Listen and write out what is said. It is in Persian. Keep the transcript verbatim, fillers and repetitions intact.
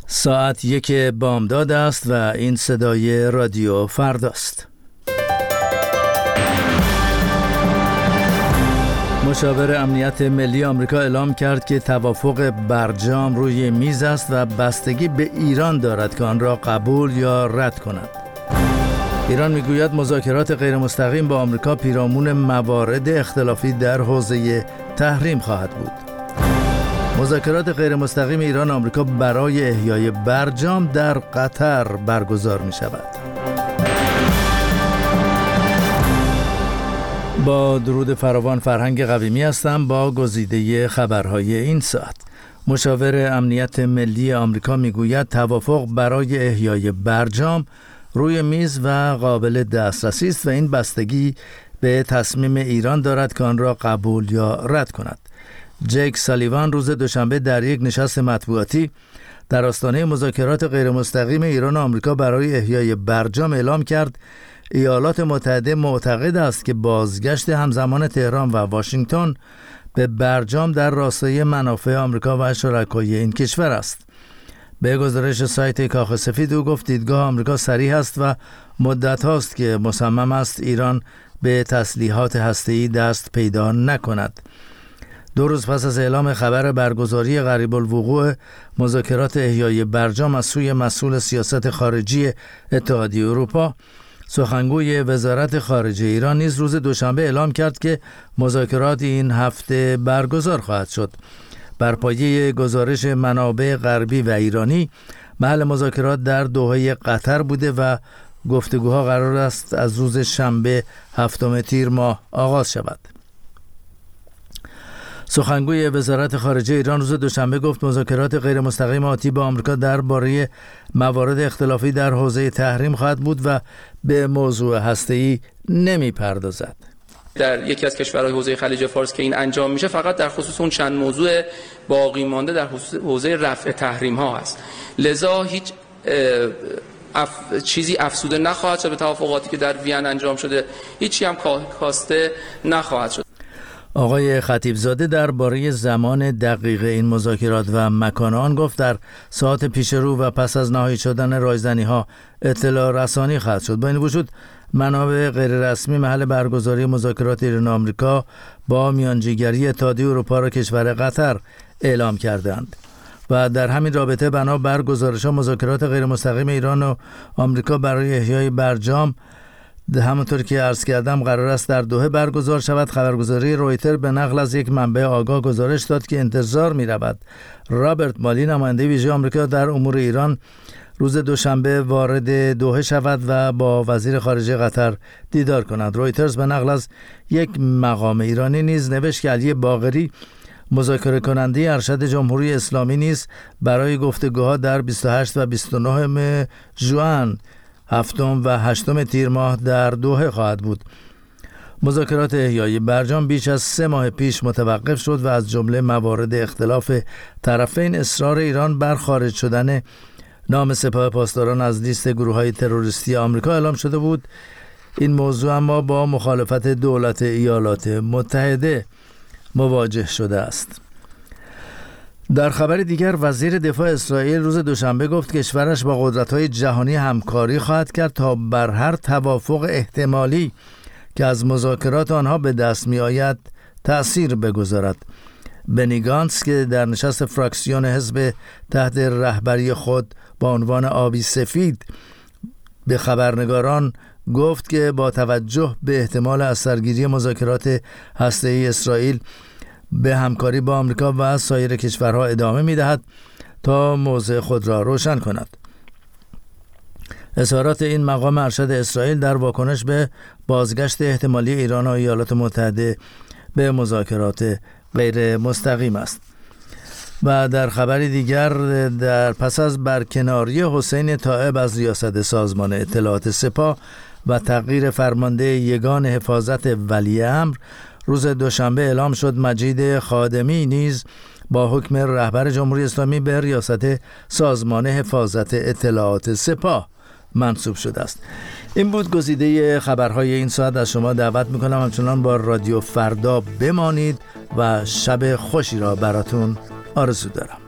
ساعت یک بامداد است و این صدای رادیو فرداست. مشاور امنیت ملی آمریکا اعلام کرد که توافق برجام روی میز است و بستگی به ایران دارد که آن را قبول یا رد کند. ایران میگوید مذاکرات غیر مستقیم با آمریکا پیرامون موارد اختلافی در حوزه تحریم خواهد بود. مذاکرات غیر مستقیم ایران آمریکا برای احیای برجام در قطر برگزار می شود. با درود فراوان، فرهنگ قویمی هستم با گزیده خبرهای این ساعت. مشاور امنیت ملی آمریکا میگوید توافق برای احیای برجام روی میز و قابل دسترسی است و این بستگی به تصمیم ایران دارد که آن را قبول یا رد کند. جیک سالیوان روز دوشنبه در یک نشست مطبوعاتی در آستانه مذاکرات غیر مستقیم ایران و آمریکا برای احیای برجام اعلام کرد ایالات متحده معتقد است که بازگشت همزمان تهران و واشنگتن به برجام در راستای منافع آمریکا و شرکای این کشور است. به گزارش سایت کاخ سفید او گفت دیدگاه آمریکا صریح است و مدت هاست که مصمم است ایران به تسلیحات هسته‌ای دست پیدا نکند. دو روز پس از اعلام خبر برگزاری قریب الوقوع مذاکرات احیای برجام از سوی مسئول سیاست خارجی اتحادیه اروپا، سخنگوی وزارت خارجه ایران نیز روز دوشنبه اعلام کرد که مذاکرات این هفته برگزار خواهد شد. بر پایه گزارش منابع غربی و ایرانی، محل مذاکرات در دوحه قطر بوده و گفتگوها قرار است از روز شنبه هفتم تیر ماه آغاز شود. سخنگوی وزارت خارجه ایران روز دوشنبه گفت مذاکرات غیر مستقیم آتی با آمریکا درباره موارد اختلافی در حوزه تحریم خواهد بود و به موضوع هسته‌ای نمی‌پردازد. در یکی از کشورهای حوزه خلیج فارس که این انجام میشه فقط در خصوص اون چند موضوع باقی مانده در حوزه رفع تحریم ها است. لذا هیچ اف... چیزی افزوده نخواهد شد به توافقاتی که در وین انجام شده، هیچی هم کاسته نخواهد شد. آقای خطیبزاده درباره زمان دقیق این مذاکرات و مکان آن گفت در ساعت پیش رو و پس از نهایی شدن رایزنی ها اطلاع رسانی خواهد شد. با این وجود منابع غیر رسمی محل برگزاری مذاکرات ایران و آمریکا با میانجیگری اتحادیه اروپا را کشور قطر اعلام کردند و در همین رابطه بنا بر گزارش‌ها مذاکرات غیر مستقیم ایران و آمریکا برای احیای برجام همونطور که عرض کردم قرار است در دوحه برگزار شود. خبرگزاری رویتر به نقل از یک منبع آگاه گزارش داد که انتظار می رود رابرت مالی، نماینده ویژه آمریکا در امور ایران، روز دوشنبه وارد دوحه شود و با وزیر خارجه قطر دیدار کند. رویترز به نقل از یک مقام ایرانی نیز نوشت که علی باقری، مذاکره کننده ارشد جمهوری اسلامی، نیز برای گفتگوها در بیست و هشت و بیست و نه ژوئن هفتم و هشتم تیر ماه در دوحه خواهد بود. مذاکرات احیای برجام بیش از سه ماه پیش متوقف شد و از جمله موارد اختلاف طرفین اصرار ایران بر خارج شدن نام سپاه پاسداران از لیست گروه‌های تروریستی آمریکا اعلام شده بود. این موضوع اما با مخالفت دولت ایالات متحده مواجه شده است. در خبر دیگر، وزیر دفاع اسرائیل روز دوشنبه گفت کشورش با قدرت‌های جهانی همکاری خواهد کرد تا بر هر توافق احتمالی که از مذاکرات آنها به دست می‌آید تأثیر بگذارد. بنی گانتس که در نشست فراکسیون حزب تحت رهبری خود با عنوان آبی سفید به خبرنگاران گفت که با توجه به احتمال از سرگیری مذاکرات هسته‌ای اسرائیل به همکاری با آمریکا و سایر کشورها ادامه می‌دهد تا موضع خود را روشن کند. اظهارات این مقام ارشد اسرائیل در واکنش به بازگشت احتمالی ایران و ایالات متحده به مذاکرات غیر مستقیم است. و در خبر دیگر، در پس از برکناری حسین طائب از ریاست سازمان اطلاعات سپاه و تغییر فرمانده یگان حفاظت ولیعمر، روز دوشنبه اعلام شد مجید خادمی نیز با حکم رهبر جمهوری اسلامی به ریاست سازمان حفاظت اطلاعات سپاه منصوب شده است. این بود گزیده خبرهای این ساعت. از شما دعوت میکنم همچنان با رادیو فردا بمانید و شب خوشی را براتون آرزو دارم.